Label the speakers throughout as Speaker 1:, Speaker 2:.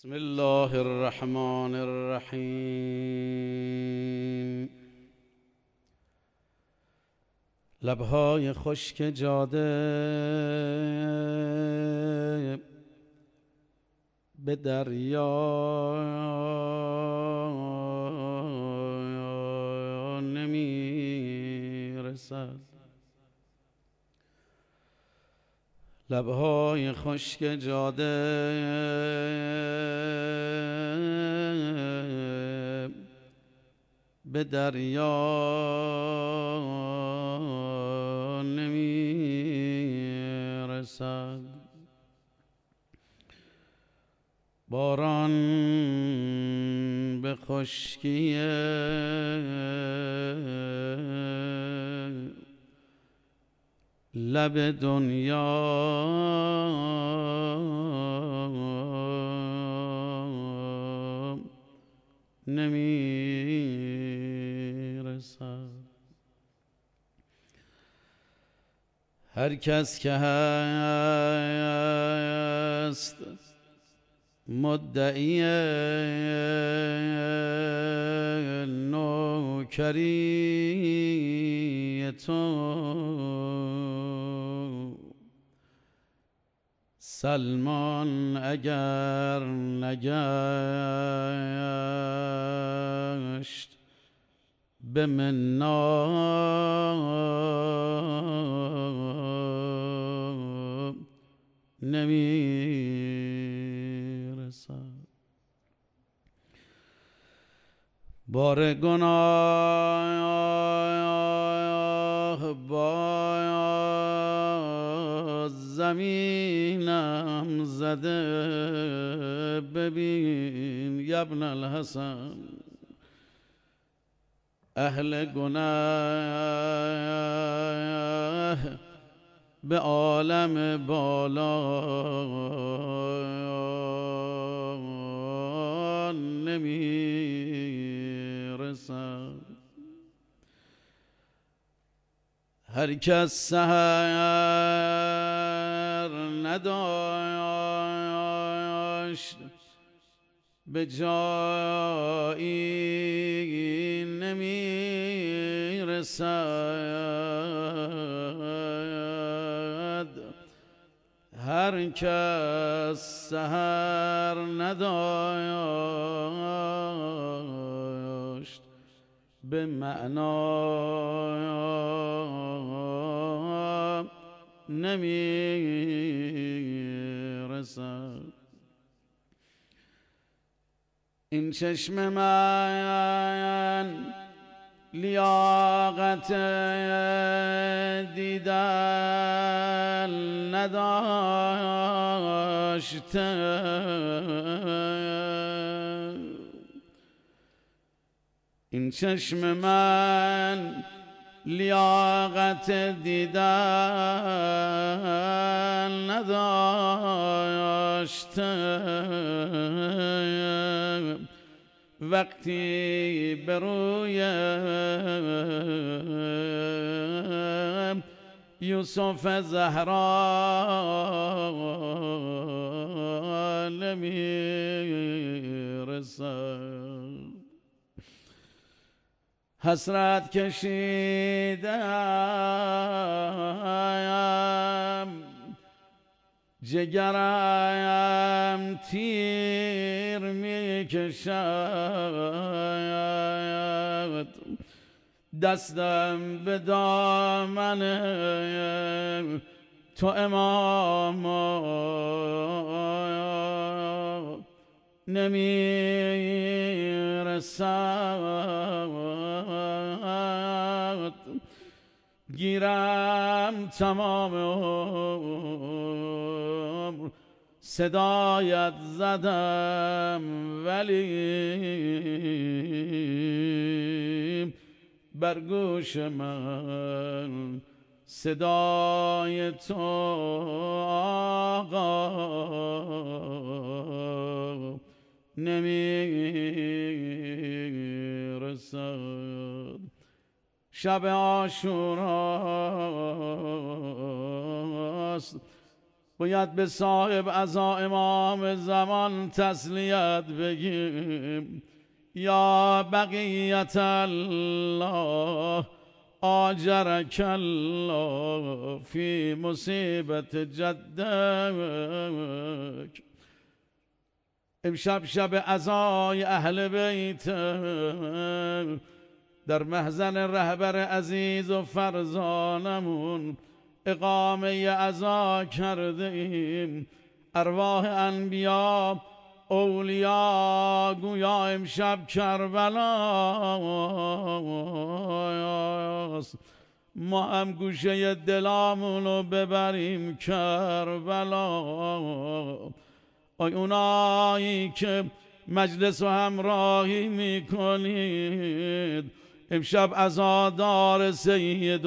Speaker 1: بسم الله الرحمن الرحیم. لبهای خشک جاده به دریا نمی رسد. لبهای خشک جاده به دریا نمی رسد. باران به خشکی لب دنیا نمی رسد. هر کس که هست مدعی نوکری تو، سلمان اگر نگشت به منت نمی رسد. بار گناه با زمینم زده، ببین یبن الحسن اهل گناه به عالم بالا نمی رسد. هر کس سحر نداشت به جایی نمی رسد. هر کس سحر نداشت به معنا نمی رسد. این چشم من لیاقت دیدن نداشته، این چشم من لیاقت دیدن نداشته. وقتی به روی یوسف زهرا نمی رسد. حسرت کشیدم جگرم تیر می کشد، دستم به دامن تو امام نمی رسد. گیرم تمام عمر صدایت زدم، ولی بر گوش من صدای تو آقا نمی رسد. شب عاشوراست باید به صاحب عزا امام زمان تسلیت بگیم. یا بقیت الله آجرک الله فی مصیبت جدک. امشب شب عزای اهل بیت، در محضن رهبر عزیز و فرزانمون اقامه عزا کرده ایم. ارواح انبیا اولیا گویا امشب کربلاست. ما هم گوشه دلامونو ببریم کربلا. آی اونایی که مجلس و همراهی میکنید، امشب عزادار سید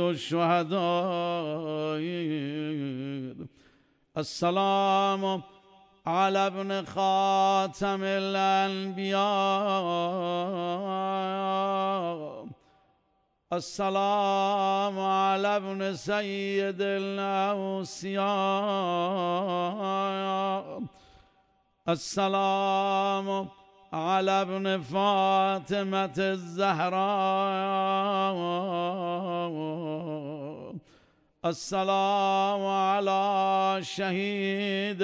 Speaker 1: الشهدایید. السلام علی ابن خاتم الانبیاء، السلام علی ابن سید الاوصیاء، السلام على ابن فاطمة الزهراء، السلام على شهيد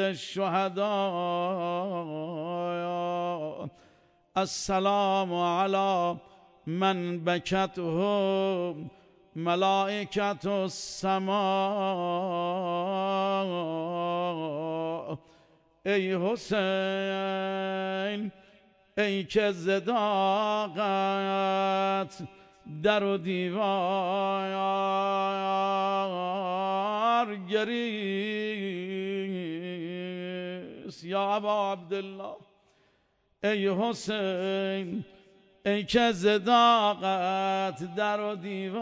Speaker 1: الشهداء، السلام على من بكته ملائكة السماء. ای حسین، ای که صداقت در و دیوار گریست. یا ابا عبدالله، ای حسین، ای که صداقت در و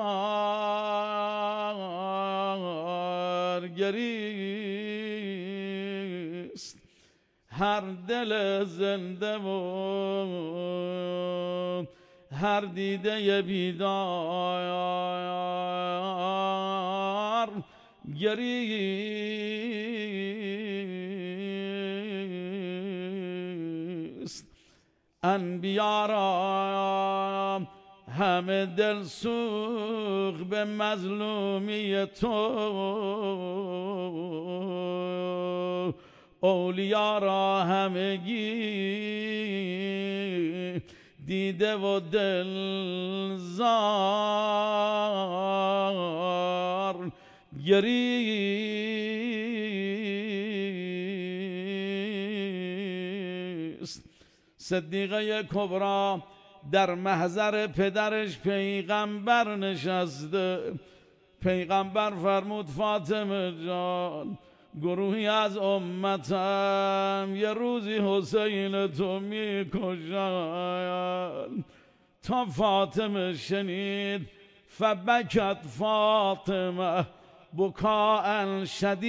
Speaker 1: دیوار گریست. هر دل زنده و هر دیده بیدار گریست. انبیا را همه دل سوخ به مظلومی تو، اولیا را همگی دیده و دل زار گریست. صدیقه کبری در محضر پدرش پیغمبر نشسته. پیغمبر فرمود فاطمه جان، گروهی از امتم یه روزی حسین تو میکشن. تا فاطمه شنید فبکت فاطمه بکاء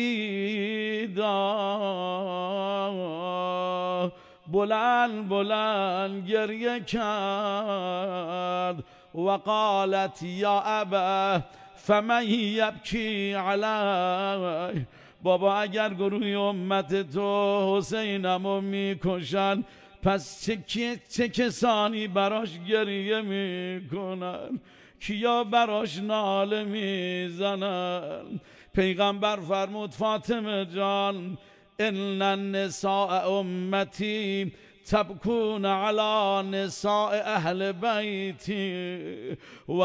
Speaker 1: شدیدا، بلند بلند گریه کرد و قالت یا ابا فمن یبکی علی. بابا اگر گروه امت تو حسینمو میکشن، پس چه کسانی براش گریه میکنن؟ کیا براش ناله میزنن؟ پیغمبر فرمود فاطمه جان، ان النساء امتی تبکون على نساء اهل بیتی و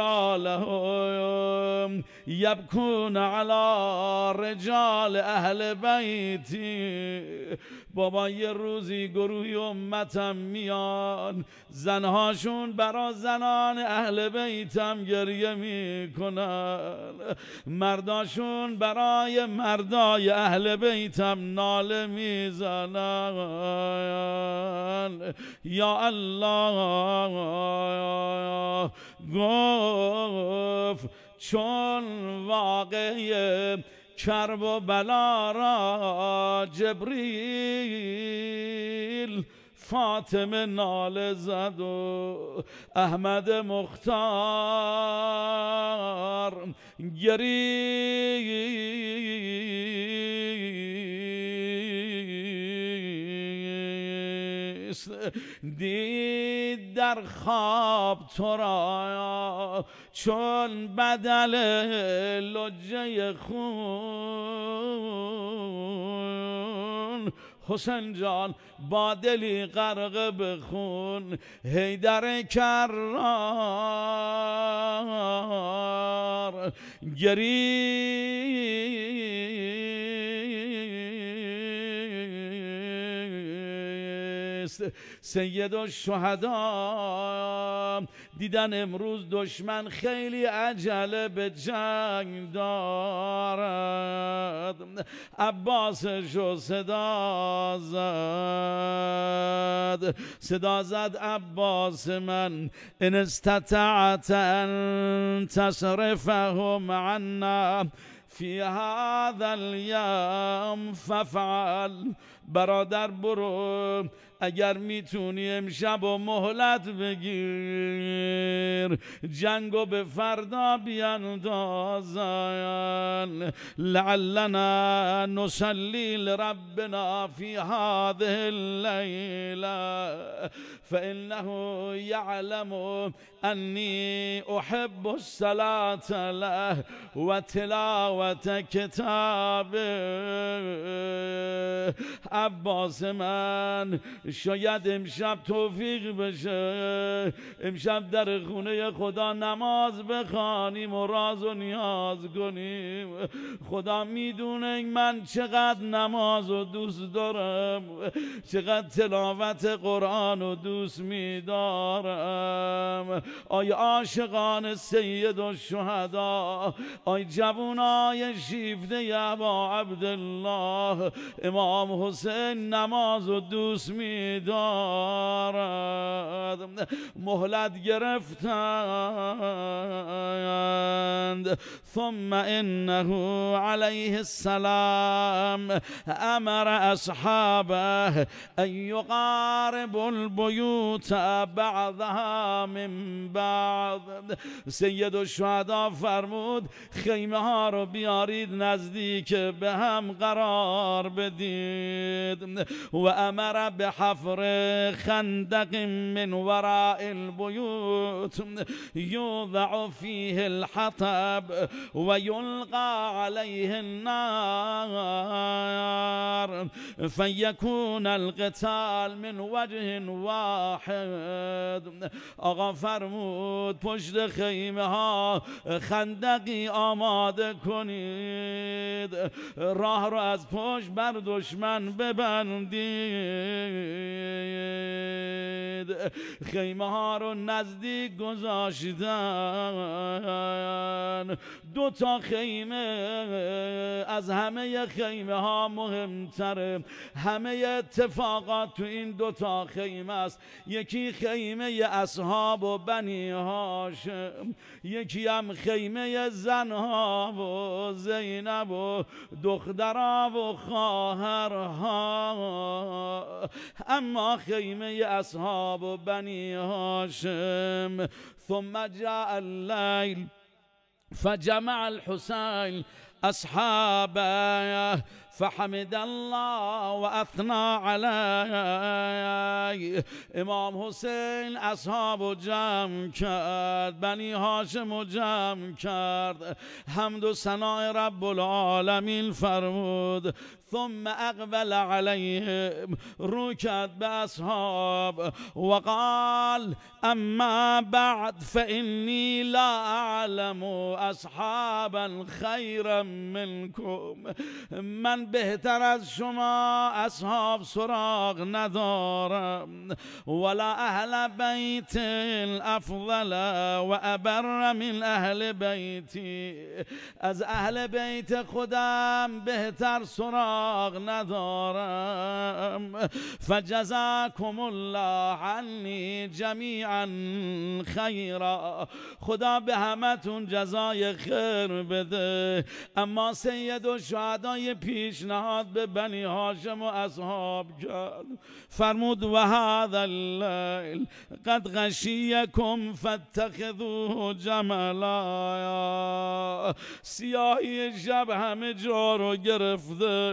Speaker 1: رجالهم یبکون على رجال اهل بیتی. بابا یه روزی گروهی امتم میان، زنهاشون برا زنان اهل بیتم گریه میکنن، مرداشون برای مردای اهل بیتم ناله میزنن. یا الله، گفت چون واقعه کرب و بلا را جبریل فاطمه ناله زد و احمد مختار گریست. نیست. دید در خواب تو را چون بدل لجه خون، حسین جان با دلی غرق به خون، حیدر کرار گریست. سید الشهدا دیدن امروز دشمن خیلی عجله به جنگ دارد. عباسشو صدا زد عباس من، ان استطعت ان تصرفهم عنا فی هذا اليوم ففعل. برادر برو، اگر میتونی امشب و مهلت بگیر، جنگو به فردا بیاندازن. لعلنا نصلی لربنا فی هذه اللیله فانه یعلم انی احب الصلاة له و تلاوت کتابه. عباس من، شاید امشب توفیق بشه امشب در خونه خدا نماز بخوانیم و راز و نیاز کنیم. خدا میدونه من چقدر نماز و دوست دارم، چقدر تلاوت قرآن و دوست میدارم. آی عاشقان سید الشهدا، آی جوانای شیفته ابا عبدالله، امام حسین نماز و دوست می‌دارد. مهلت گرفتند. ثم انه علیه السلام امر اصحابه ان یقاربوا البیوت بعضها من بعض. سید الشهدا فرمود خیمه ها رو بیارید نزدیک به هم قرار بدید. و امر بحفر خندق من وراء البیوت یوضع فیه الحطب و یلقى علیه النار فیکون القتال من وجه واحد. آقا فرمود پشت خیمه ها خندقی آماده کنید، راه رو از پشت بر دشمن ببندید. خیمه ها رو نزدیک گذاشتن. 2 تا خیمه از همه خیمه ها مهمتره. همه اتفاقات تو این 2 تا خیمه است. یکی خیمه اصحاب و بنی هاشم، یکی هم خیمه زنها و زینب و دخترها و خواهرها. اما خیمه اصحاب و بنی هاشم، ثم جاء الليل فجمع الحسين أصحابه فحمد الله و اثنا علیه. امام حسین اصحابو جمع کرد، بنی هاشمو جمع کرد، حمد و ثنای رب العالمین فرمود. ثم اقبل علیهم، رو کرد به اصحاب و قال اما بعد فانی لا اعلم اصحابا خیرا منکم. من بهتر از شما اصحاب سراغ ندارم، ولا اهل بیت افضل و ابر من اهل بیتی. از اهل بیت خودم بهتر سراغ ندارم. فجزاكم الله عنی جمیعا خیرا. خدا به همتون جزای خیر بده. اما سید و شهدای پیشنهاد به بنی هاشم و اصحاب کرد، فرمود و هذا اللیل قد غشیکم فاتخذوه جملا. سیاهی شب همه جا رو گرفته،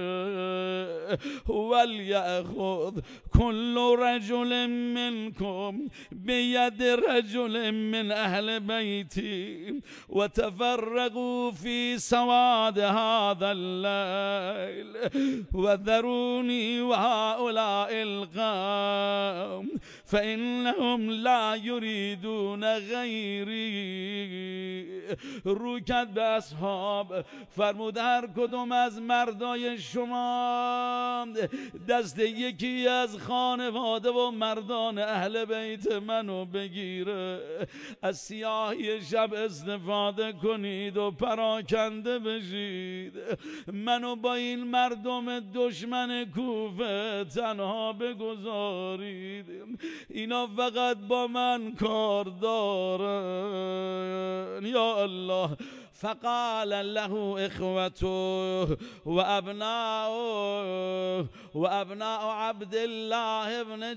Speaker 1: ولیأخذ کل رجل منکم بید رجل من اهل بیتی و تفرقوا فی سواد هذا اللیل و ذرونی و هؤلاء القوم فانهم لا یریدون غیری. رو کرد به اصحاب، فرمود هر کدوم از مردای شما دست یکی از خانواده و مردان اهل بیت منو بگیره، از سیاهی شب استفاده کنید و پراکنده بشید، منو با این مردم دشمن کوفه تنها بگذارید، اینا فقط با من کار دارن. یا الله. فقال له اخوته وابناء عبد الله بن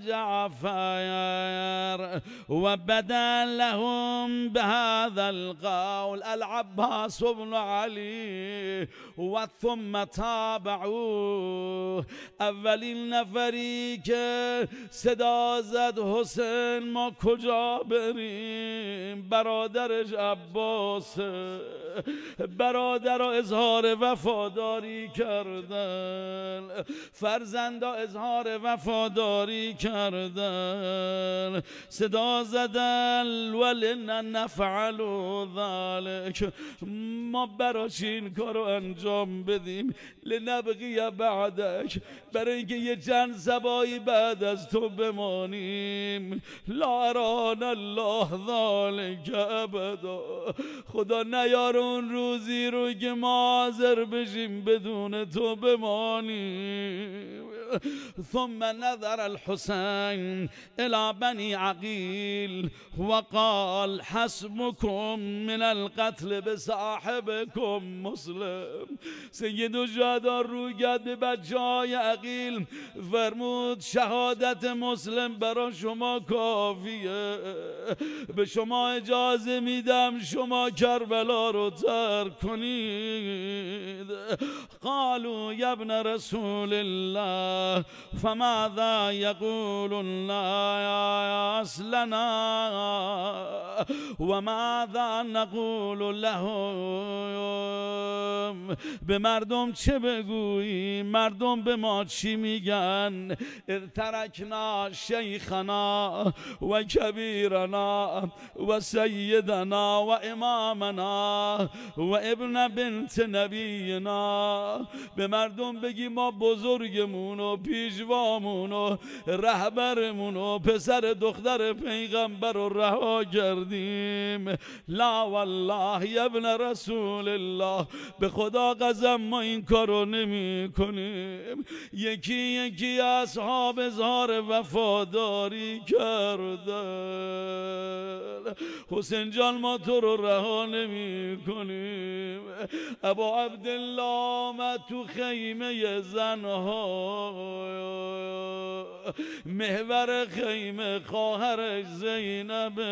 Speaker 1: جعفر وبدا لهم بهذا القول العباس بن علي وثم تابعوه. اولین نفری که صدا زد حسین ما کجا بریم، برادرش عباس. برادر را اظهار وفاداری کردن، فرزندا اظهار وفاداری کردن، صدا زدن ولن نفعل ذلك، ما براش این کارو انجام بدیم، لنبقی بعدک، برای اینکه یه چند سبایی بعد از تو بمانیم، لا اران الله ذلك ابدا، خدا نیار اون روزی رو که ما حاضر بشیم بدون تو بمانیم. ثم نظر الحسین الى بني عقیل وقال حسبكم من القتل بصاحبكم مسلم. سید الشهدا رو کرد به بچه‌های عقیل، فرمود شهادت مسلم برای شما کافیه، به شما اجازه میدم شما کربلا رو ترک کنید. قالوا یا ابن رسول الله فماذا یقول الناس لنا وماذا نقول لهم، به مردم چه بگوییم، مردم به ما چی میگن؟ ترکنا شیخنا و کبیرنا و سیدنا و امامنا و ابن بنت نبینا، به مردم بگی ما بزرگمون و پیشوامون و رهبرمون و پسر دختر پیغمبر رو رها کردیم. لا والله یا ابن رسول الله، به خدا قسم ما این کارو نمی کنیم. یکی یکی اصحاب اظهار وفاداری کردن. حسین جان ما تو رو رها نمی کنیم. ابا عبدالله آمد تو خیمه زنها، محور خیمه خواهرش زینب.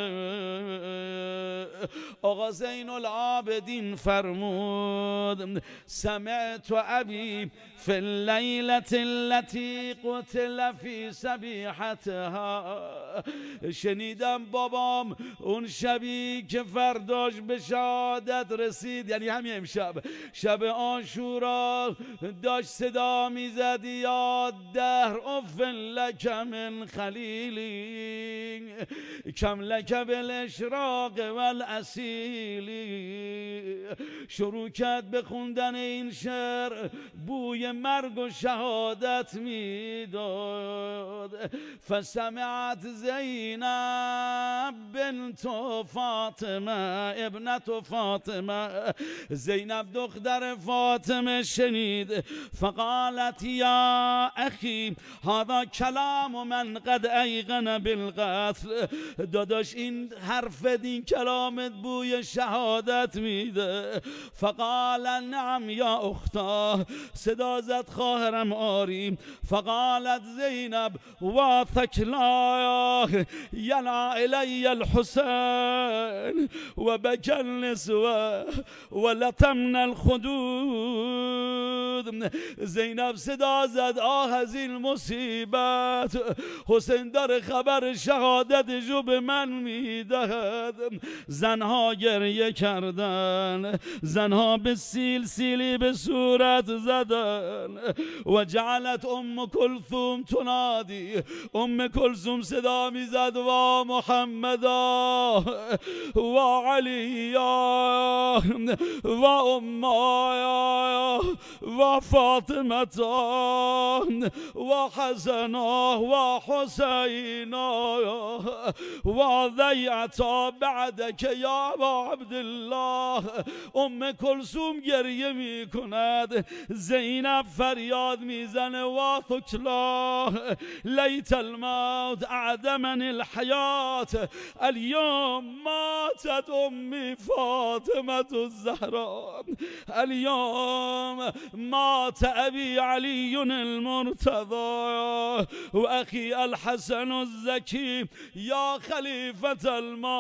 Speaker 1: آقا زین العابدین فرمود سمعت ابی فی اللیلة التي قتل فی صبیحتها، شنیدم بابام اون شبی که فرداش به شهادت رسید، یعنی همین امشب شب عاشورا، داشت صدا میزد یا دهر اف لک من خلیلی کم لک بالاشراق والاسیلی. شروع کرد به خوندن این شعر، بوی مرگ و شهادت میداد. فسمعت زینب بنت فاطمه ابنت فاطمه فاطمه. زینب دختر فاطمه شنید، فقالت یا اخی هذا کلام من قد ایقن بالقتل. داداش این حرفت، این کلامت بوی شهادت میده. فقال نعم یا اختا، صدا زد خواهرم آری. فقالت زینب و ثکلا یلا الی الحسین و بکى النسوه و لطمن الخدود. زینب صدا زد آه از این مصیبت، حسین داره خبر شهادتشو به من میدهد. زنها گریه کردن، زنها به سیلی به صورت زدن. و جعلت ام کلثوم تنادی، ام کلثوم صدا میزد و محمدا و علیا و امایا و فاطمتا و حسنا و حسینا و ذیعتا بعدک یا ابا عبدالله. ام کلثوم گریه می کند، زینب فریاد میزنه و ثکلا لیت الموت اعدمن الحیات اليوم ماتت امی فاطمه الزهراء اليوم مات ابی علی المرتضى و اخی الحسن الزکی یا خلیفة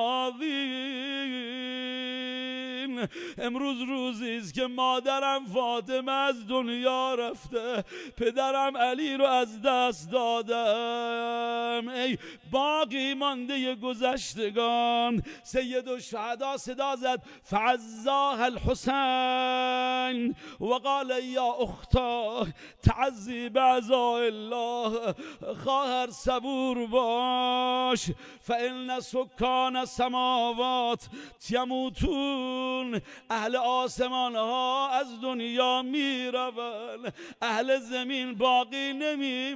Speaker 1: الماضین. امروز روزی است که مادرم فاطمه از دنیا رفته، پدرم علی رو از دست دادم. ای باقی مانده گذشتگان. سید الشهدا صدا زد فعزاها الحسین و قال یا اختا تعزی بعزاء الله. خواهر صبور باش، فإن سکان السماوات یموتون. اهل آسمان ها از دنیا می روند، اهل زمین باقی نمی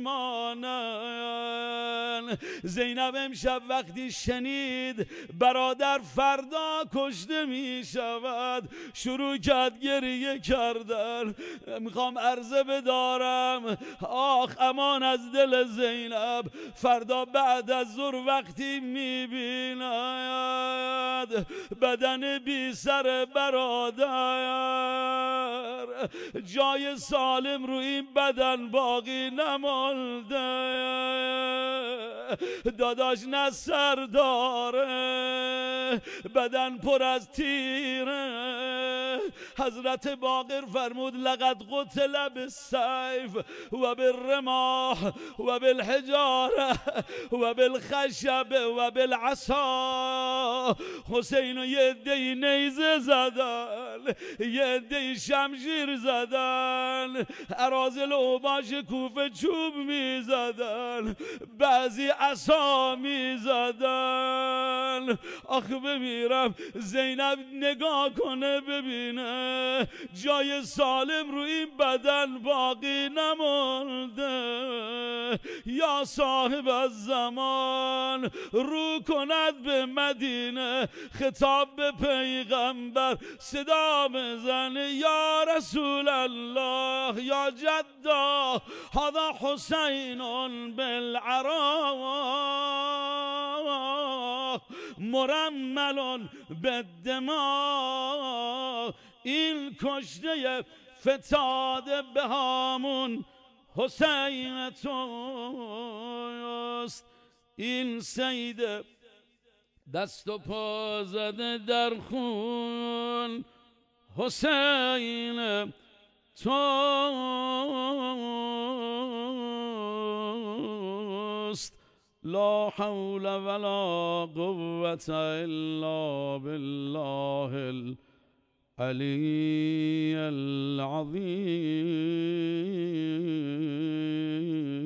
Speaker 1: مانند. زینب امشب وقتی شنید برادر فردا کشته می شود، شروع کرد گریه کردن. میخوام عرضه بدارم آخ امان از دل زینب. فردا بعد از ظهر وقتی میبیند بدن بی سر برادر، جای سالم رو این بدن باقی نمانده. داداش نه سر داره، بدن پر از تیره. حضرت باقر فرمود لقد قتل بالسیف و بالرماح و بالحجاره و بالخشب و بالعصا. حسین و یه عده‌ای نیزه زدن، یه عده‌ای شمشیر زدن، اراذل اوباش کوفه چوب می زدن، بعضی عصا می زدن. آخ بمیرم. زینب نگاه کنه ببینه جای سالم رو این بدن باقی نمانده. یا صاحب الزمان رو کند به مدینه، خطاب به پیغمبر صدا بزن یا رسول الله یا جدا هذا حسین بالعراء مرمل بالدماء. این کشته فتاده به هامون حسین توست. این سید دست و پا زده در خون حسین توست. لا حول ولا قوة الا بالله العلی العظیم.